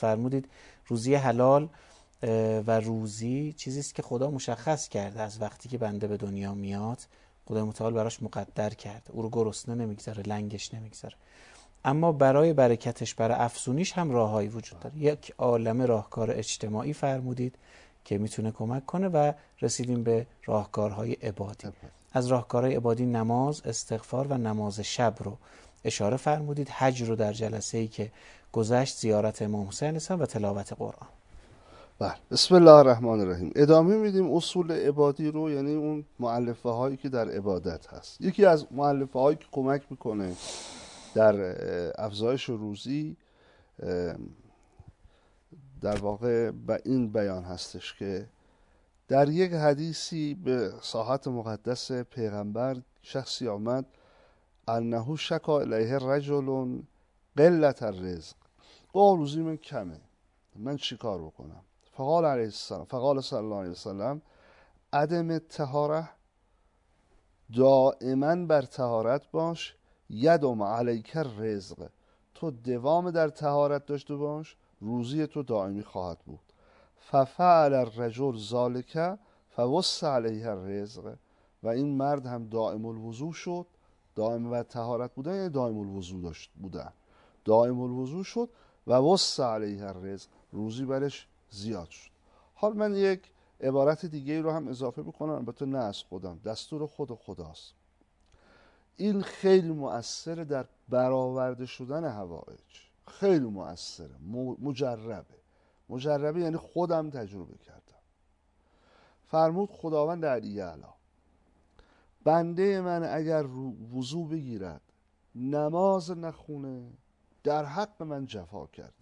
فرمودید روزی حلال و روزی چیزی است که خدا مشخص کرده از وقتی که بنده به دنیا میاد، خدا متعال براش مقدر کرده، او رو گرسنه نمیگذاره، لنگش نمیگذاره. اما برای برکتش، برای افزونیش هم راههایی وجود داره. یک عالمه راهکار اجتماعی فرمودید که میتونه کمک کنه و رسیدیم به راهکارهای عبادی. از راهکارهای عبادی نماز، استغفار و نماز شب رو اشاره فرمودید. حج رو در جلسه‌ای که گذشت، زیارت امام حسین علیه السلام و تلاوت قرآن. بله، بسم الله الرحمن الرحیم. ادامه میدیم اصول عبادی رو، یعنی اون مؤلفه هایی که در عبادت هست. یکی از مؤلفه هایی که کمک میکنه در افزایش روزی در واقع این بیان هستش که در یک حدیثی به ساحت مقدس پیغمبر شخصی آمد انه شکا الیه رجل قلت الرزق، روزی من کمه، من چی کار بکنم؟ فقال علیه السلام، فقال صلی الله علیه وسلم عدم الطهاره، دائما بر طهارت باش، یدم علیک الرزق، تو دوام در طهارت داشته باش، روزی تو دائمی خواهد بود. ففعل الرجل ذلک فوسع علیه الرزق، و این مرد هم دائم الوضو شد. دائم بر طهارت بودن یعنی دائم الوضو داشت بودن، دائم الوضو شد و وسع علیه الرزق، روزی برش زیاد شد. حال من یک عبارت دیگه رو هم اضافه بکنم، البته نه از خودم، دستور خود خداست. این خیلی مؤثره در برآورده شدن حوائج، خیلی مؤثره، مجربه یعنی خودم تجربه کردم. فرمود خداوند علی اعلی بنده من اگر وضو بگیرد نماز نخونه در حق من جفا کرده،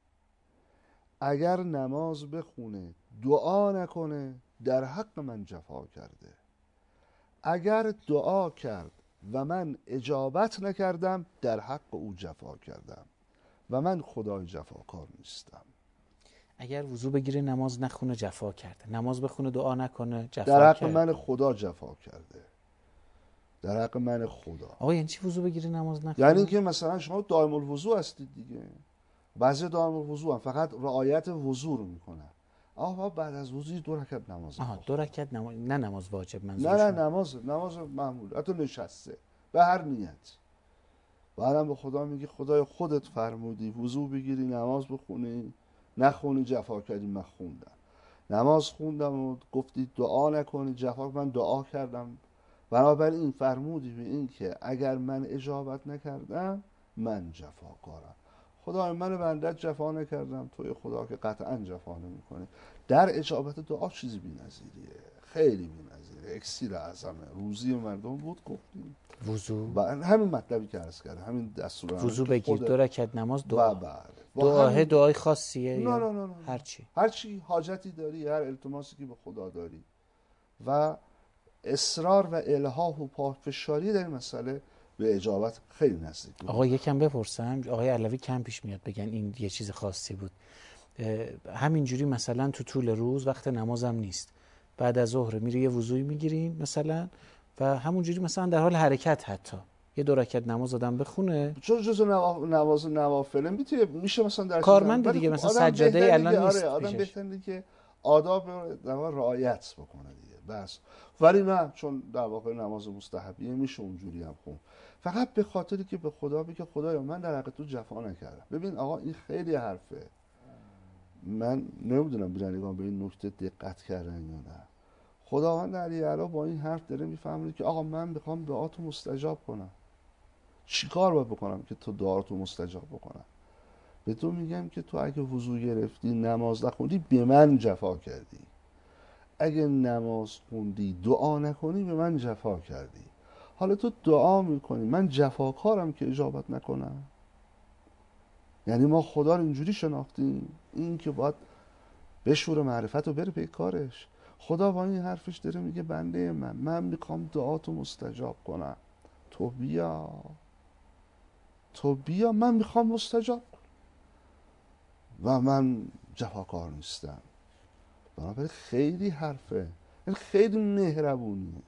اگر نماز بخونه دعا نکنه در حق من جفا کرده، اگر دعا کرد و من اجابت نکردم در حق او جفا کردم و من خدای جفاکار نیستم. اگر وضو بگیره نماز نخونه جفا کرده، نماز بخونه دعا نکنه جفا در حق کرده. من خدا جفا کرده، در حق من خدا. آقا یعنی چی وضو بگیره نماز نخونه؟ یعنی که مثلا شما دائم الوضو هستید دیگه، بعضی دائم الوضو هم فقط رعایت وضو رو میکنن. آقا بعد از وضو 2 رکعت نماز. 2 رکعت نماز، نه نماز واجب منظورش. نه نماز معمول، حتی نشسته به هر نیت. بعدم به خدا میگی خدای خودت فرمودی وضو بگیری نماز بخونی، نخونی جفا کردی. من خوندم، نماز خوندم و گفتی دعا نکنی جفا، من دعا کردم. بنابراین فرمودی به این که اگر من اجابت نکردم من جفاکارم. خدای من بندت جفا نکردم، توی خدا که قطعا جفا نمی‌کنی. در اجابت دعا چیزی بی‌نظیریه، خیلی بی‌نظیره، اکسیر اعظمه، روزی مردم بود. گفتیم وضو، همین مطلبی که عرض کردم، همین دستور وضو بگیر 2 رکعت نماز دعا. بله دعای خاصیه؟ نه هر چی حاجتی داری، هر التماسی که به خدا داری و اصرار و الحاح و پافشاری در این مسئله به اجابت خیلی نزدیک. آقا یکم بپرسم، آقای علوی کم پیش میاد بگن این یه چیز خاصی بود. همینجوری مثلا تو طول روز وقت نمازم نیست، بعد از ظهر میره یه وضوئی میگیریم مثلا و همونجوری مثلا در حال حرکت حتی یه 2 رکعت نماز آدم بخونه، جزء نماز نوافل میشه مثلا در کارمند دیگه، مثلا سجاده الان نیست. آدم بهتره که آداب رو رعایت بکنه دیگه بس. ولی نه، چون در واقع نماز مستحبیه میشه اونجوری هم خون، فقط به خاطری که به خدا بگه خدایا من در حق تو جفا نکردم. ببین آقا این خیلی حرفه، من نمیدونم بینندگان به این نکته دقت کردن یا نه. خداوند علی اعلی با این حرف داره میفهمونه که آقا من میخوام دعاتو مستجاب کنم. چی کار باید بکنم که تو دعاتو مستجاب بکنم؟ به تو میگم که تو اگه وضو گرفتی نماز نخوندی به من جفا کردی، اگه نماز خوندی دعا نکنی به من جفا کردی. حالا تو دعا میکنی، من جفاکارم که اجابت نکنم؟ یعنی ما خدا رو اینجوری شناختیم، این که باید بشور معرفت و بره پی کارش. خدا با این حرفش داره میگه بنده من میخوام دعاتو مستجاب کنم، تو بیا من میخوام مستجاب کنم و من جفاکار نیستم. بنابراین خیلی حرفه، این خیلی مهربونیه،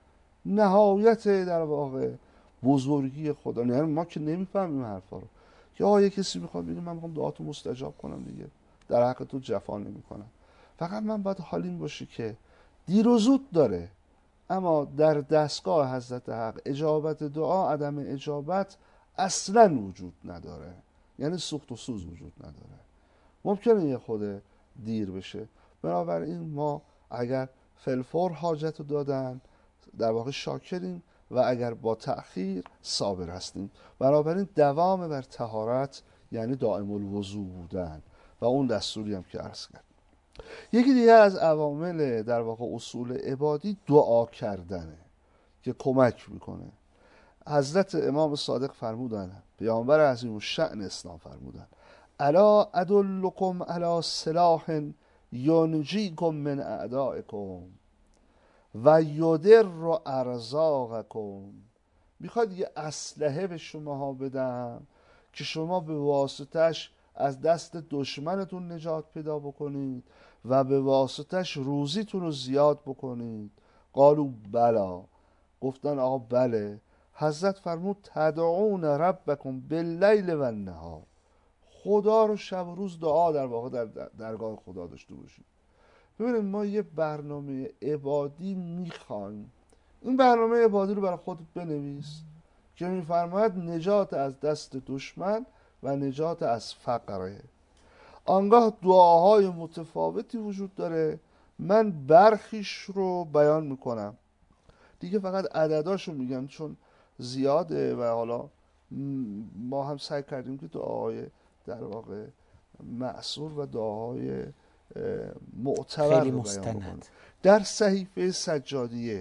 نهایت در واقع بزرگی خدا. یعنی ما که نمیفهمیم حرفا رو، که یه کسی میخواد بگه من میخوام دعاتو مستجاب کنم دیگه، در حق تو جفا نمیکنم، فقط من باید حالیم باشه که دیر و زود داره، اما در دستگاه حضرت حق اجابت دعا، عدم اجابت اصلا وجود نداره، یعنی سوخت و سوز وجود نداره. ممکنه یه خود دیر بشه، بنابراین ما اگر فلفور حاجت رو دادن در واقع شاکریم و اگر با تأخیر صابر هستیم. بنابراین دوام بر طهارت یعنی دائم الوضوء بودن و اون دستوری هم که عرض کرد. یکی دیگه از عوامل در واقع اصول عبادی دعا کردنه که کمک میکنه. حضرت امام صادق فرمودن، پیامبر عظیم الشأن اسلام فرمودن، الا ادلکم علی سلاح ینجیکم من اعدائکم و یدر ارزاقکم. میخواد یه اسلحه به شماها بدم که شما به واسطش از دست دشمنتون نجات پیدا بکنید و به واسطش روزیتون رو زیاد بکنید. قالوا بلا، گفتن آقا بله. حضرت فرمود تدعون ربکم باللیل و النهار، خدا رو شب و روز دعا در واقع در درگاه خدا داشته باشید. ببینید ما یه برنامه عبادی میخوایم، این برنامه عبادی رو برای خودت بنویس که میفرماید نجات از دست دشمن و نجات از فقره. آنگاه دعاهای متفاوتی وجود داره، من برخیش رو بیان میکنم دیگه، فقط عدداشو میگم چون زیاده و حالا ما هم سعی کردیم که دعاهای در واقع معصور و دعاهای معتبر خیلی رو بیان بکنیم. مستند. در صحیفه سجادیه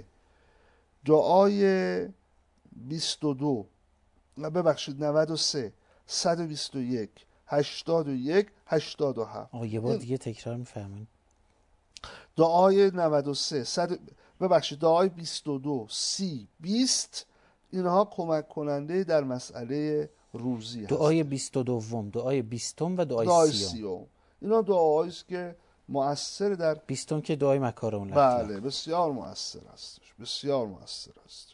دعای 22 ببخشید 93 121 81 87 یه بار دیگه تکرار میفرمایید. دعای 93 ببخشید دعای 22 30 20 اینها کمک کننده در مسئله روزی هست. دعای 22، دعای 20 و دعای 30. اینا دعاهایی است که مؤثر در 20 که دعای مکارم الله. بله بسیار مؤثر هستش، بسیار مؤثر هستش.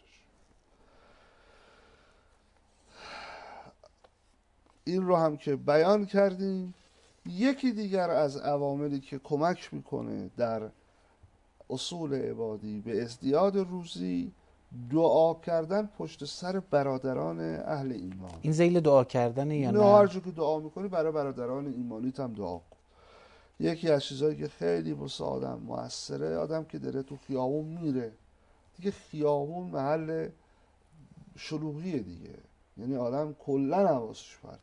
این رو هم که بیان کردیم. یکی دیگر از عواملی که کمک میکنه در اصول عبادی به ازدیاد روزی، دعا کردن پشت سر برادران اهل ایمان. این ذیل دعا کردنه یا نه؟ هر جا که دعا میکنی برای برادران ایمانیت هم دعا کن. یکی از چیزایی که خیلی واسه آدم موثره، آدم که داره تو خیابون میره دیگه، خیابون محل شلوغیه دیگه، یعنی آدم کلا حواسش پرت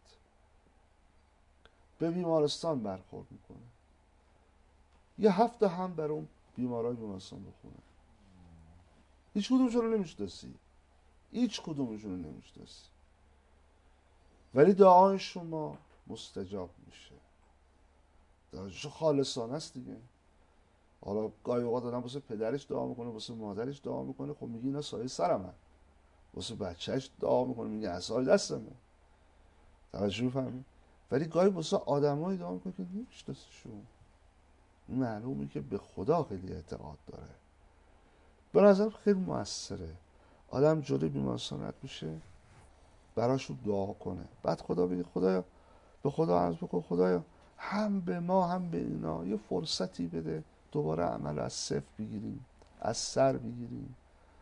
به بیمارستان برخورد میکنه، یه هفته هم بر اون بیمارای بیمارستان بخونه. هیچ کدومشون رو نمیشناسی، هیچ کدومشون رو نمیشناسی، ولی دعای شما مستجاب میشه. دعایش خالصانه است دیگه. حالا گاهی اوقات آدم واسه پدرش دعا میکنه، واسه مادرش دعا میکنه، خب میگه اینا سایه سرمن. واسه بچهش دعا میکنه، میگه عصای دستمه. توجه می‌فرمایید؟ ولی گاهی واسه آدمایی دعا میکنه که نمیشناسیشون، معلومه که به خدا خیلی اعتقاد داره. به نظر خیلی موثره. آدم جلوی بیمارستان رد میشه، براشون دعا کنه، بعد خدا بگه خدایا، به خدا عرض بکن خدایا هم به ما هم به اینا یه فرصتی بده دوباره عمل از صفر بگیریم، از سر بگیریم.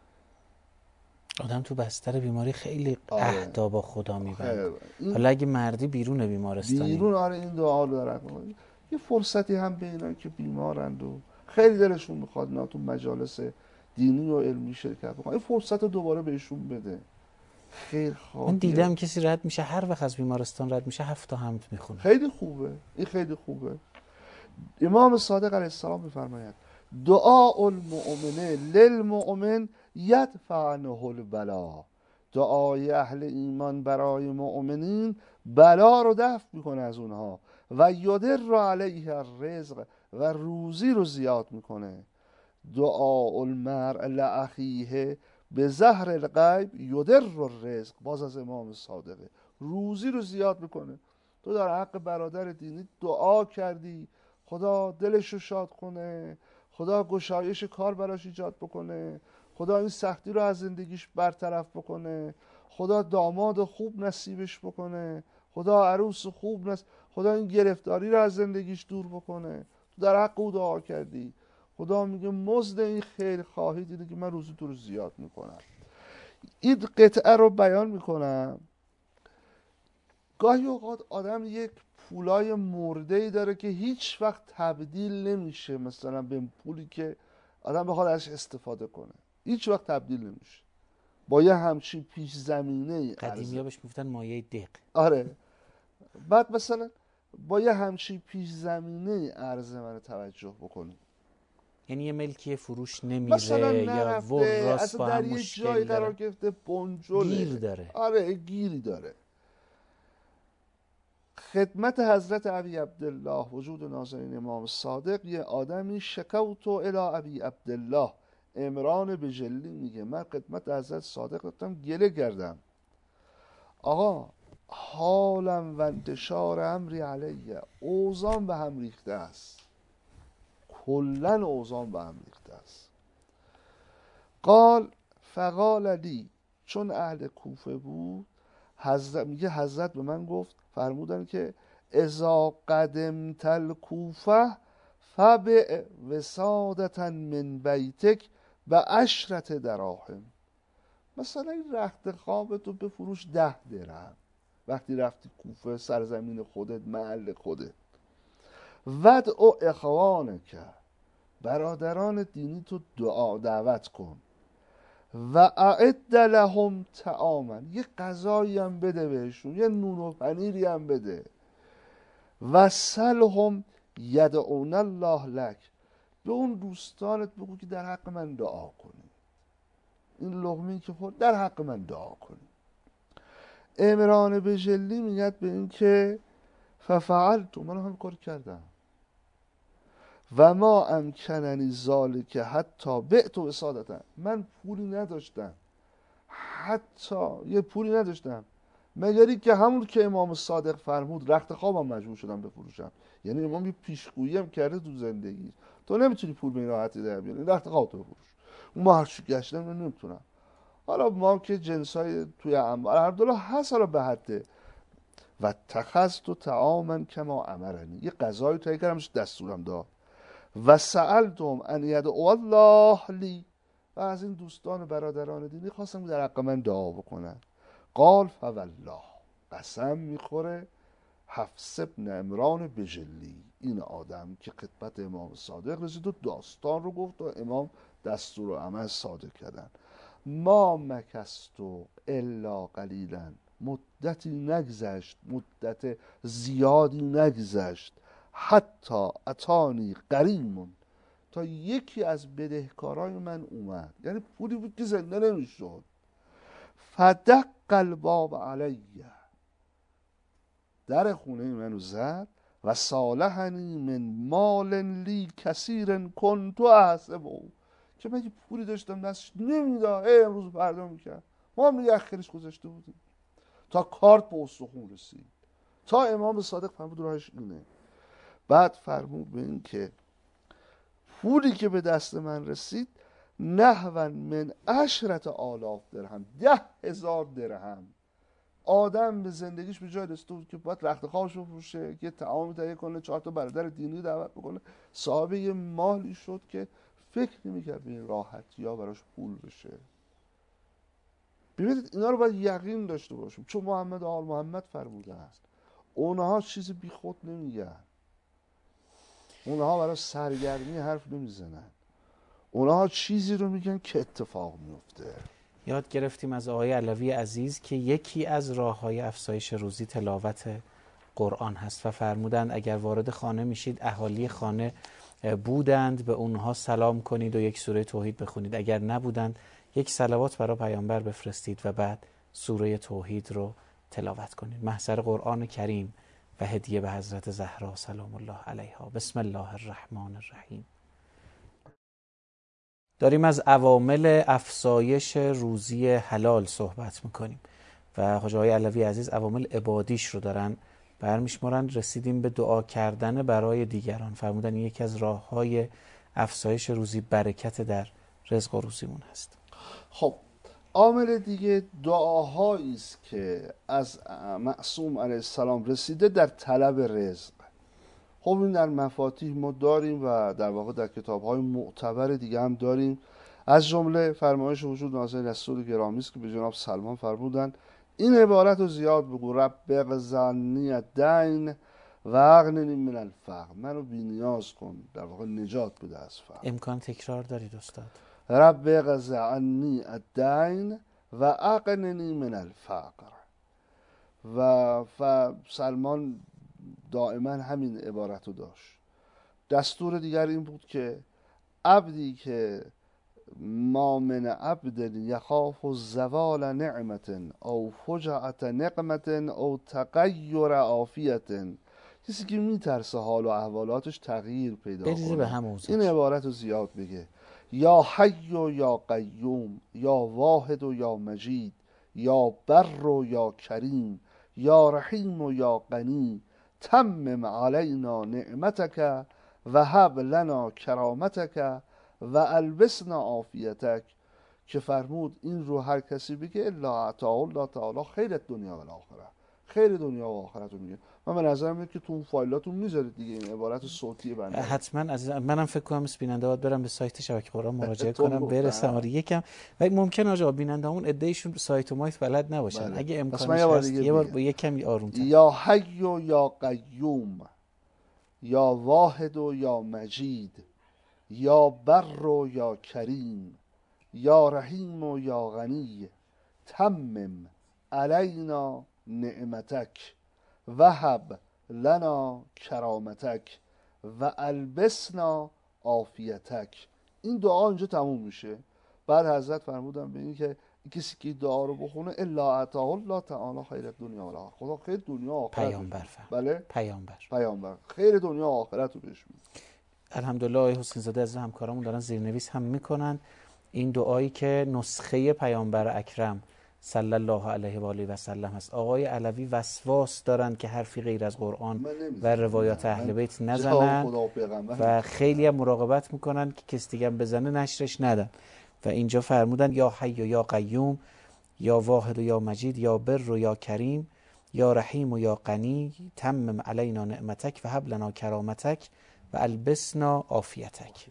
آدم تو بستر بیماری خیلی عهدا با خدا میبنده. حالا اگه مردی بیرون بیمارستانی بیرون این دعا رو دارن، یه فرصتی هم به اینا که بیمارند و خیلی دلشون میخواد اینا تو مجالس دینی و علمی شرکت بکنن، این فرصت رو دوباره بهشون بده. خیر خواهی. من دیدم کسی رد میشه، هر وقت از بیمارستان رد میشه 7 تا حمد میخونه. خیلی خوبه، این خیلی خوبه. امام صادق علیه السلام میفرماید دعاء المؤمن للمؤمن یدفع عنه البلا. دعای اهل ایمان برای مؤمنین بلا رو دفع میکنه از اونها، و یدر علیه الرزق، و روزی رو زیاد میکنه. دعاء المرء لاخیه به زهر الغیب یدر الرزق، باز از امام صادقه، روزی رو زیاد میکنه. تو در حق برادر دینی دعا کردی خدا دلش رو شاد کنه، خدا گشایش کار براش ایجاد بکنه، خدا این سختی رو از زندگیش برطرف بکنه، خدا داماد خوب نصیبش بکنه، خدا عروس خوب نست، خدا این گرفتاری رو از زندگیش دور بکنه. تو در حق او دعا کردی، خدا میگه مزد این خیر خواهی دیده که من روزی تو رو زیاد میکنم. این قطعه رو بیان میکنم. گاهی اوقات آدم یک پولای مرده‌ای داره که هیچ وقت تبدیل نمیشه، مثلا به پولی که آدم بخواد ازش استفاده کنه، هیچ وقت تبدیل نمیشه. با یه همچین پیش زمینه قدیمی‌ها بهش میگفتن مایه دق. آره. بعد مثلا با یه همچین پیش زمینه عرضه من توجه بکنی، یعنی یه ملکی فروش مثلا نمیره یا ور راست اصلا با در هم یه مشکل جای قرار داره، گرفته، بنجله، گیر داره. آره گیری داره. خدمت حضرت ابی عبدالله وجود نازنین امام صادق یه آدمی شکوت الی ابی عبدالله، عمران بجلی میگه من خدمت حضرت صادق رفتم گله کردم، آقا حالم و انتشار امری علیه، اوزان به هم ریخته است، کلن اوزان به هم ریخته است. قال فقال لی، چون اهل کوفه بود میگه حضرت به من گفت، فرمودن که اذا قدمت الکوفه فبع وسادة من بیتک و عشرت دراهم، مثلا این رخت خوابتو بفروش 10 درهم وقتی رفتی کوفه، سرزمین خودت، محل خودت. ودع اخوانک، برادران دینی تو دعا دعوت کن. و اعد لهم طعاما، یه غذایی هم بده بهشون، یه نون و پنیری هم بده. و سلهم یدعون الله لک، به اون دوستانت بگو که در حق من دعا کنی، این لقمه‌ای که خورد در حق من دعا کنی. عمران بجلی میگد به این که ففعلت، من هم کار کردم. و ما امکننی ذالک حتی بعت وسادة، من پولی نداشتم، حتی یه پولی نداشتم مگری که همون که امام صادق فرمود رخت خوابم مجبور شدم بفروشم. یعنی امام یه پیشگویی هم کرده تو زندگی، تو نمیتونی پول به این راحتی در بیاری، رخت خوابتو بفروش. اون ما هرچی گشتم من نمیتونم. حالا ما که جنسای توی انبار الحمدلله هست، حالا به حده. و تخذت طعاما کما امرنی، یه غذای تهیه کردمش دستورم داد. و سألتم ان یدعو الله لی، و از این دوستان و برادران دینی خواستم در حق من دعا بکنن. قال فوالله، قسم میخوره حفص بن عمران بجلی، این آدم که خدمت امام صادق رسید و داستان رو گفت و امام دستور و عمل صادق کردن. ما مکست الا قلیلا، مدتی نگذشت، مدت زیادی نگذشت، حتی اتانی قریم، تا یکی از بدهکارای من اومد، یعنی پولی بود که زنده نمیشد. فدق الباب علیه، در خونه منو زد. و صالحنی من مال لی کثیر کنت احسبه، که من یه پولی داشتم دستش نمیداد، امروز فردا میکرد، ما هم نگه خیلیش گذاشته بودیم تا کارت به استخون رسید، تا امام صادق فرمود راهش اینه. بعد فرمود به این که پولی که به دست من رسید نحو من 10,000 درهم، 10,000 درهم. آدم به زندگیش به جای رسیده بود که باید رخت خوابش رو بفروشه، یه طعامی تهیه کنه، 4 تا برادر دینی دعوت بکنه، صاحب یه مالی شد که فکر نمی‌کرد به این راحتی‌ها براش پول بشه. ببینید اینا رو باید یقین داشته باشیم، چون محمد آل محمد فرموده است اونها چیزی بی خود نمیگن، اونها برای سرگرمی حرف نمیزنن، اونها چیزی رو میگن که اتفاق میفته. یاد گرفتیم از آقای علوی عزیز که یکی از راه‌های افزایش روزی تلاوت قرآن هست و فرمودند اگر وارد خانه میشید اهالی خانه بودند به اونها سلام کنید و یک سوره توحید بخونید، اگر نبودند یک صلوات برای پیامبر بفرستید و بعد سوره توحید رو تلاوت کنید. محضر قرآن کریم و هدیه به حضرت زهرا سلام الله علیها. بسم الله الرحمن الرحیم. داریم از عوامل افزایش روزی حلال صحبت میکنیم و حاج آقای علوی عزیز عوامل عبادیش رو دارن برمیشمارن. رسیدیم به دعا کردن برای دیگران، فرمودن یکی از راه‌های افزایش روزی برکت در رزق و روزیمون هست. خب عامل دیگه دعاهایی است که از معصوم علیه السلام رسیده در طلب رزق. خب این در مفاتیح ما داریم و در واقع در کتاب‌های معتبر دیگه هم داریم. از جمله فرمایش وجود نازل رسول گرامی است که به جناب سلمان فرمودن این عبارت رو زیاد بگو: رب اغزنی الدین و اغننی من الفقر، منو بی‌نیاز کن، در واقع نجات بده از فقر. امکان تکرار دارید استاد؟ رب اغزنی الدین و اغننی من الفقر. و سلمان دائما همین عبارت رو داشت. دستور دیگر این بود که عبدی که ما من عبد یخاف زوال نعمت او فجعت نقمت او تغییر عافیت، کسی که میترسه حال و احوالاتش تغییر پیدا کنه، این عبارت رو زیاد بگه: یا حی و یا قیوم، یا واحد و یا مجید، یا بر و یا کریم، یا رحیم و یا غنی، تمم علینا نعمتک و هب لنا کرامتک و البسنا عافیتک. که فرمود این رو هر کسی بگه الا اعطاه الله تعالی خیر دنیا و آخرت، خیر دنیا و آخرت رو میگه. من به نظرم میاد که تو اون فایلاتون میذارید دیگه این عبارت صوتی بنده. حتما عزیزم، منم فکر کنم بیننده باید برم به سایت شبکه قرآن مراجعه کنم برسم آره یکم. و ممکن آقا بیننده‌مون عده‌ایشون سایت و مایت بلد نباشن. بله. اگه امکانش هست یه بار با یکم آروم‌تر: یا حی و یا قیوم، یا واحد و یا مجید، یا بر و یا کریم، یا رحیم و یا غنی، تمم علینا نعمتک و هب لنا کرامتک و البسنا عافیتک. این دعا اینجا تموم میشه. بعد حضرت فرمودن به این که کسی که دعا رو بخونه الا اعطاه الله تعالی خیر دنیا و آخرت، خدا خیر دنیا و آخرت. پیامبر. بله پیامبر خیر دنیا و آخرت رو بهش میده. الحمدلله آقای حسین زاده از همکارامون دارن زیرنویس هم میکنن. این دعایی که نسخه پیامبر اکرم صلی الله علیه و آله و سلم هست. آقای علوی وسواس دارن که حرفی غیر از قرآن و روایات اهل بیت نزنن و خیلی هم مراقبت میکنن که کسی دیگه بزنه نشرش ندن. و اینجا فرمودن یا حی و یا قیوم، یا واحد و یا مجید، یا بر و یا کریم، یا رحیم و یا غنی، تمم علینا نعمتک و هب لنا کرامتک و البسنا عافیتک.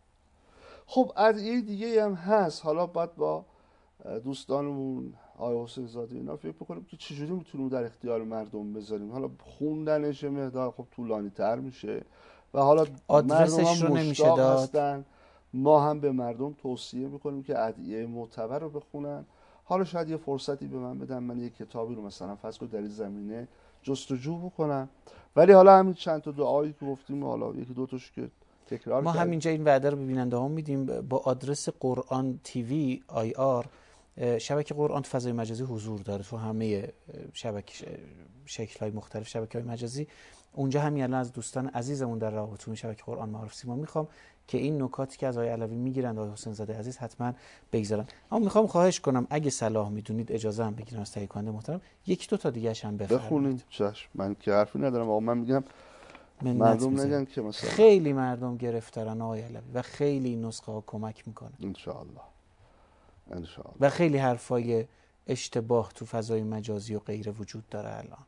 خب ادعیه دیگه هم هست. حالا باید با دوستانمون آقای حسین زاده اینا فکر بکنیم که چجوری میتونیم در اختیار مردم بذاریم. حالا خوندنش مقدار خب طولانی تر میشه و حالا آدرسش رو نمیشه داد. هستن. ما هم به مردم توصیه میکنیم که ادعیه معتبر رو بخونن. حالا شاید یه فرصتی به من بدن، من یه کتابی رو مثلا فرض کنید در این زمینه جستجو بکنم. ولی حالا همین چند تا دعایی که گفتیم، حالا یکی دو تاش که تکرار ما همینجا این وعده رو به بیننده‌ها میدیم. با آدرس قرآن تیوی IR شبکه قرآن فضای مجازی حضور داره تو همه شکل‌های مختلف شبکه‌های مجازی. اونجا همین الان از دوستان عزیزمون در رابطه شبکه قرآن معارف سیما میخوام که این نکاتی که از آقای علوی میگیرند آقای حسین زاده عزیز حتما بگذارن. اما میخوام خواهش کنم اگه صلاح میدونید اجازه هم بگیرم از تهیه کننده محترم یک دو تا دیگه هم بفرمایید. بخونید. چشم. من که حرفی ندارم، آقا من میگم مردم نگن که مثلا خیلی مردم گرفتارن آقای علوی و خیلی این نسخه ها کمک میکنه ان شاء الله. و خیلی حرفای اشتباه تو فضای مجازی و غیره وجود داره. الان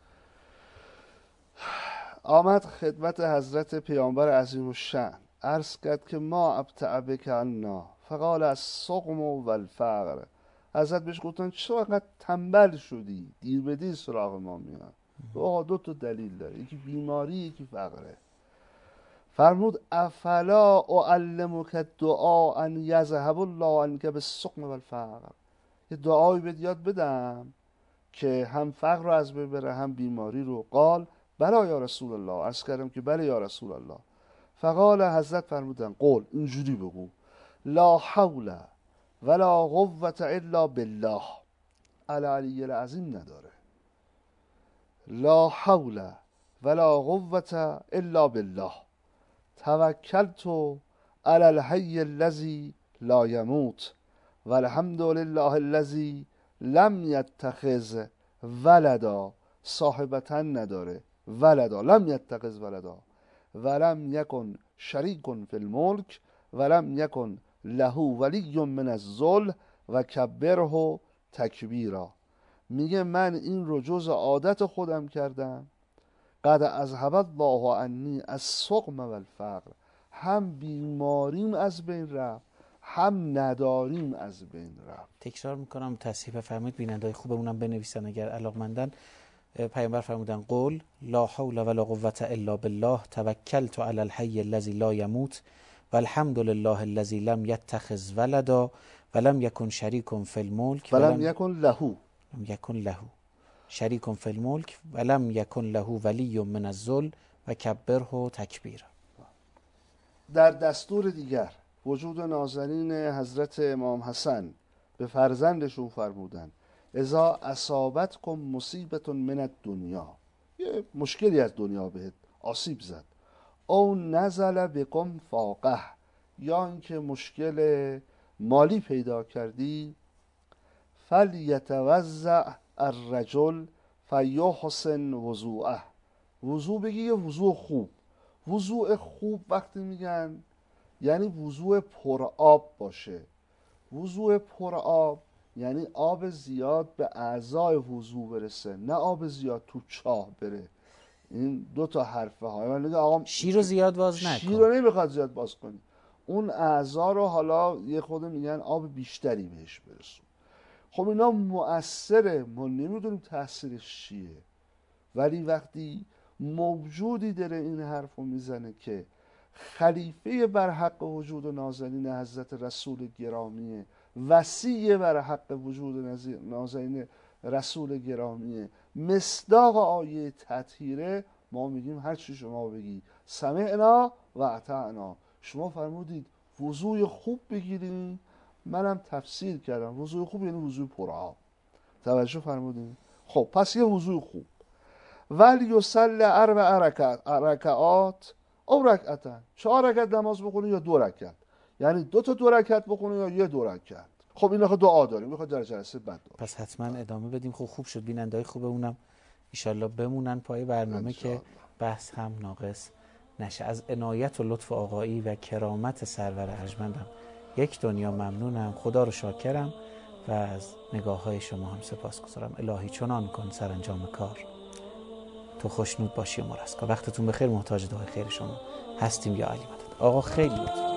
آمد خدمت حضرت پیامبر عظیم الشأن، عرض کرد که ما ابتع بک عنا فقال السقم و الفقر. حضرت بهش گفتن چقدر تنبل شدی، دیر به دیر سراغ ما میاد. آقا دو تا دلیل داره، یکی بیماری یکی فقره. فرمود افلا اعلمک دعا ان یذهب الله عنک بالسقم والفقر. یه دعایی بهت یاد بدم که هم فقر رو از بین بره هم بیماری رو. قال بلا یا رسول الله. عرض کردم که بله یا رسول الله. فقال حضرت فرمودن قول اینجوری بگو لا حول ولا قوة الا بالله. العلی العظیم نداره. لا حول ولا قوة الا بالله. توکلت علی الحی الذی لا یموت والحمد لله الذی لم یتخذ ولدا. صاحبتا نداره، ولدا، لم یتخذ ولدا، ولم یکن شریک فی الملک ولم یکن له ولی من الذل و کبره تکبیرا. میگه من این رو جز عادت خودم کردم. قد اذهب الله عنی السقم و الفقر، هم بیماریم از بین رفت، هم نداریم از بین رفت. تکرار میکنم تصحیح بفرمایید، بیننده‌های خوبمونم بنویسن اگر علاقمندن. پیامبر فرمودن قول لا حول ولا قوة الا بالله توکلت علی الحی الذی لا یموت والحمد لله الذی لم یتخذ ولدا ولم یکن شریک فی الملک ولم یکن له شریک فی الملک ولم یکن له ولی من الذل و کبره تکبیرا. در دستور دیگر وجود نازنین حضرت امام حسن به فرزندشون فرمودن اذا اصابتکم مصیبت من الدنیا، یه مشکلی از دنیا بهت آسیب زد، او نزل بکم فاقه، یا اینکه مشکل مالی پیدا کردی، فلیتوضع الرجل فیحسن وضوءه، وضوء بگی یه وضوء خوب. وضوء خوب وقتی میگن یعنی وضوء پر آب باشه. وضوء پر آب یعنی آب زیاد به اعضای وضوء برسه، نه آب زیاد تو چاه بره. این دو تا حرفه های من میگه آقا شیر رو زیاد باز نکن، شیر رو نمیخواد زیاد باز کنی، اون اعضا رو حالا یه خود میگن آب بیشتری بهش برسون. خب اینا مؤثره، ما نمیدونیم تاثیرش چیه، ولی وقتی موجودی داره این حرف رو میزنه که خلیفه بر حق وجود نازنین حضرت رسول گرامیه، وصی بر حق وجود نازنین رسول گرامیه، مصداق آیه تطهیره، ما میگیم هر چی شما بگی سمعنا و اطعنا. شما فرمودید وضوء خوب بگیرین، منم تفسیر کردم وضوء خوب یعنی وضوء پرآب. توجه فرمودین؟ خب پس یه وضوء خوب. ولی یصلی اربع رکعات او رکعتن، 4 رکعت نماز بخونی یا 2 رکعت، یعنی 2 رکعت بخونی یا 1 رکعت. خب این دعا داریم، میخواد در جلسه بعد داریم. پس حتما ادامه بدیم. خوب شد بیننده‌های خوبمونم ان بمونن پای برنامه که بحث هم ناقص نشه. از عنایت و لطف آقایی و کرامت سرور ارجمندم یک دنیا ممنونم، خدا رو شاکرم و از نگاه‌های شما هم سپاسگزارم. الهی چنان کن سرانجام کار تو خوشنود باشی و مرسکا. وقتتون بخیر، محتاج دعای خیر شما هستیم یا علی مدد. آقا خیلی لطف